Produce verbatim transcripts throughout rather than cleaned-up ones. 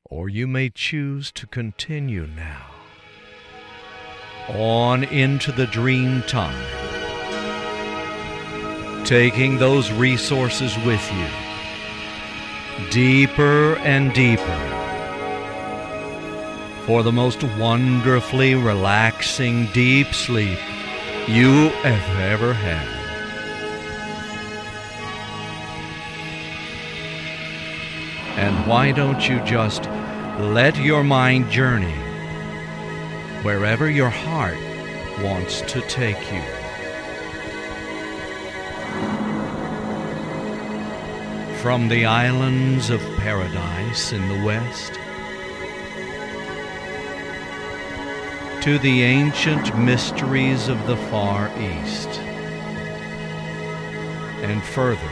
Or you may choose to continue now, on into the dream time, taking those resources with you, deeper and deeper, for the most wonderfully relaxing deep sleep you have ever had. And why don't you just let your mind journey wherever your heart wants to take you? From the islands of paradise in the west to the ancient mysteries of the Far East, and further,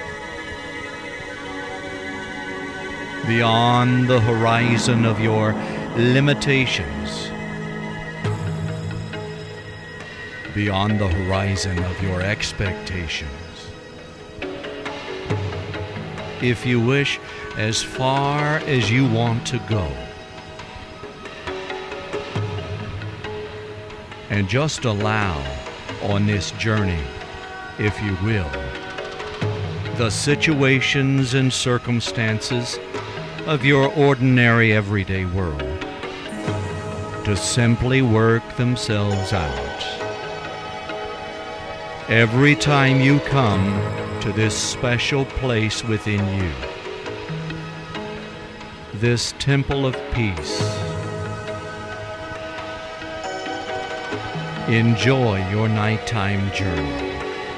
beyond the horizon of your limitations, beyond the horizon of your expectations. If you wish, as far as you want to go. And just allow on this journey, if you will, the situations and circumstances of your ordinary everyday world to simply work themselves out. Every time you come to this special place within you, this temple of peace, enjoy your nighttime journey.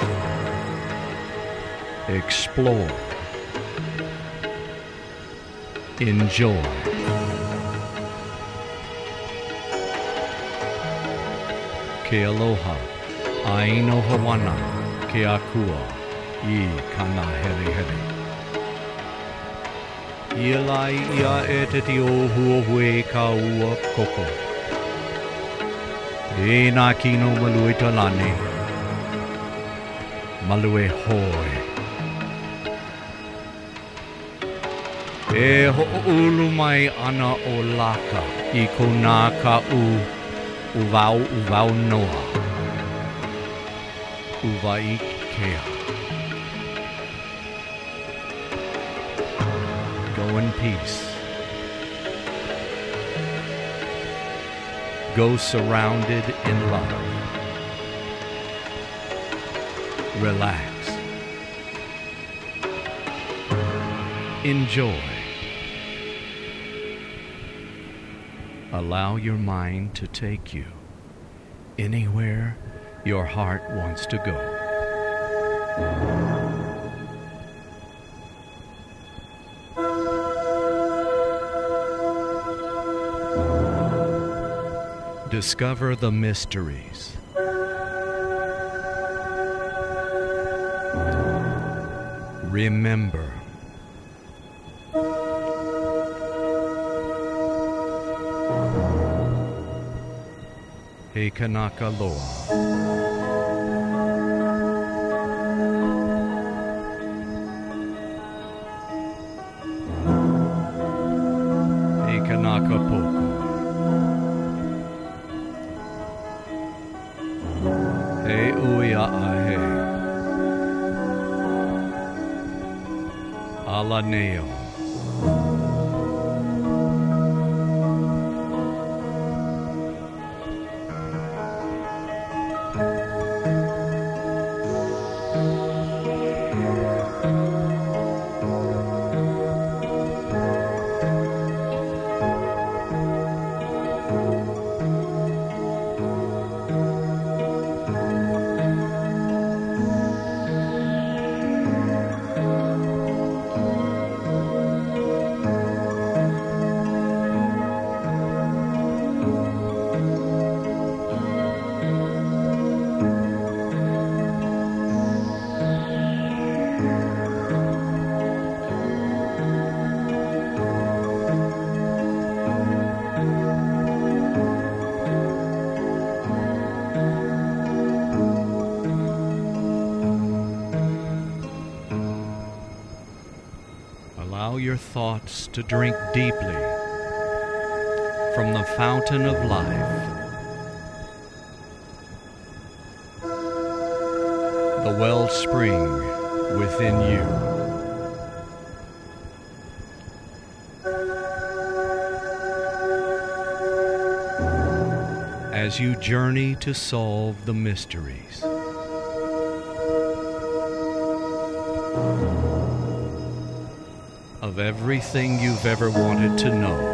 Explore. Enjoy. Ke aloha, aino hawana, ke akua, I kana here here. Ia lai ia e te ti o hua hue ka ua koko. E nā kino malue talane, malue hoi. E ho'olu mai ana o laka I ko nā ka u uvau uvau noa. Uvai kea. Go in peace. Go surrounded in love. Relax. Enjoy. Allow your mind to take you anywhere your heart wants to go. Discover the mysteries. Remember. He kanaka loa. He kanaka poku. He uia ahe. Alaneo. Allow your thoughts to drink deeply from the fountain of life, the wellspring within you. As you journey to solve the mysteries of everything you've ever wanted to know.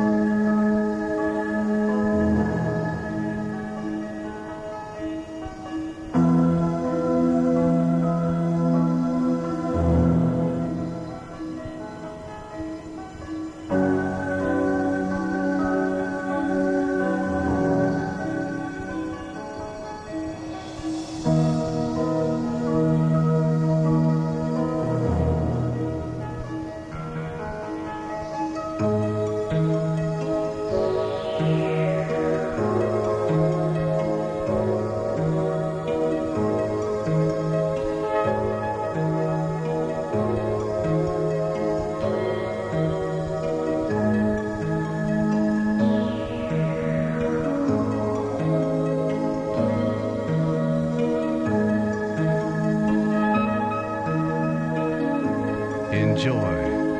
Enjoy.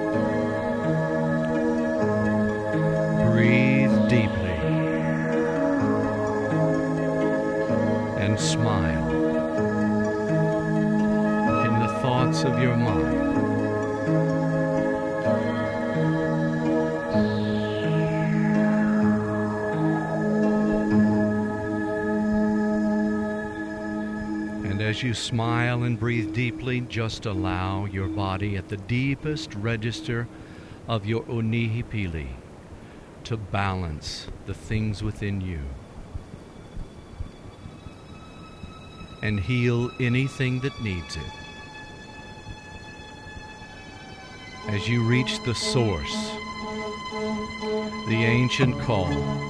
Breathe deeply and smile in the thoughts of your mind. As you smile and breathe deeply, just allow your body at the deepest register of your Onihipili to balance the things within you and heal anything that needs it. As you reach the source, the ancient call,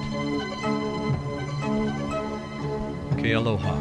Ke Aloha.